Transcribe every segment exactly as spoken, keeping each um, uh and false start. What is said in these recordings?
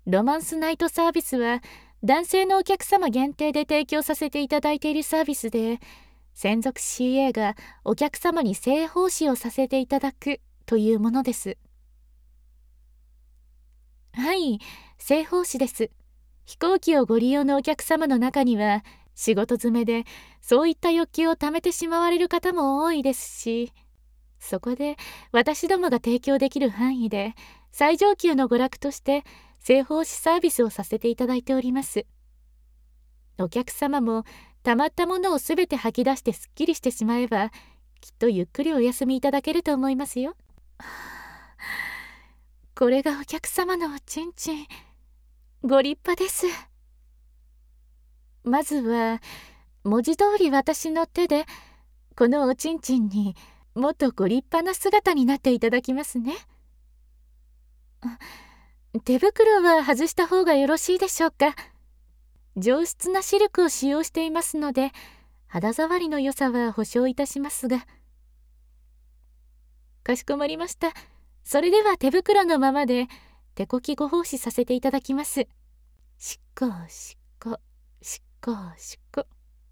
ロマンスナイトサービスは男性のお客様限定で提供させていただいているサービスで、専属 シーエー がお客様に性奉仕をさせていただくというものです。はい、性奉仕です。飛行機をご利用のお客様の中には、仕事詰めでそういった欲求を貯めてしまわれる方も多いですし、そこで私どもが提供できる範囲で最上級の娯楽として性奉仕サービスをさせていただいております。お客様もたまったものをすべて吐き出してすっきりしてしまえば、きっとゆっくりお休みいただけると思いますよ。これがお客様のおちんちん、ご立派です。まずは文字通り私の手でこのおちんちんにもっとご立派な姿になっていただきますね。手袋は外した方がよろしいでしょうか。上質なシルクを使用していますので、肌触りの良さは保証いたしますが。かしこまりました。それでは手袋のままで手こきご奉仕させていただきます。しっこしっこしっこしっこ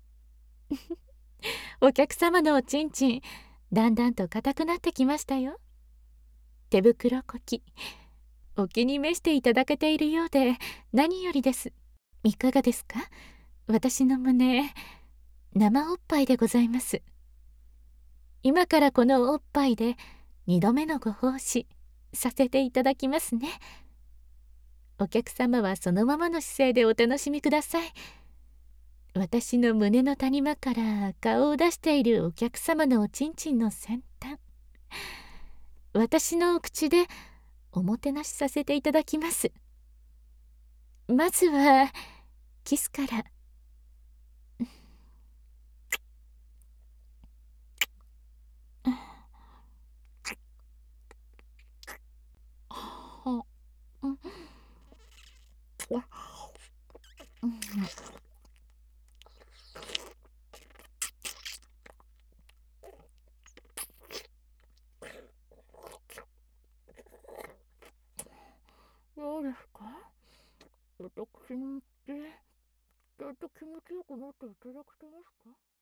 お客様のおちんちん、だんだんと硬くなってきましたよ。手袋こき、お気に召していただけているようで何よりです。いかがですか？私の胸、生おっぱいでございます。今からこのおっぱいでにどめのご奉仕させていただきますね。お客様はそのままの姿勢でお楽しみください。私の胸の谷間から顔を出しているお客様のおちんちんの先端、私のお口でおもてなしさせていただきます。まずはキスから。どうですか？私の手、ちょっと気持ちよくなっていただけてますか？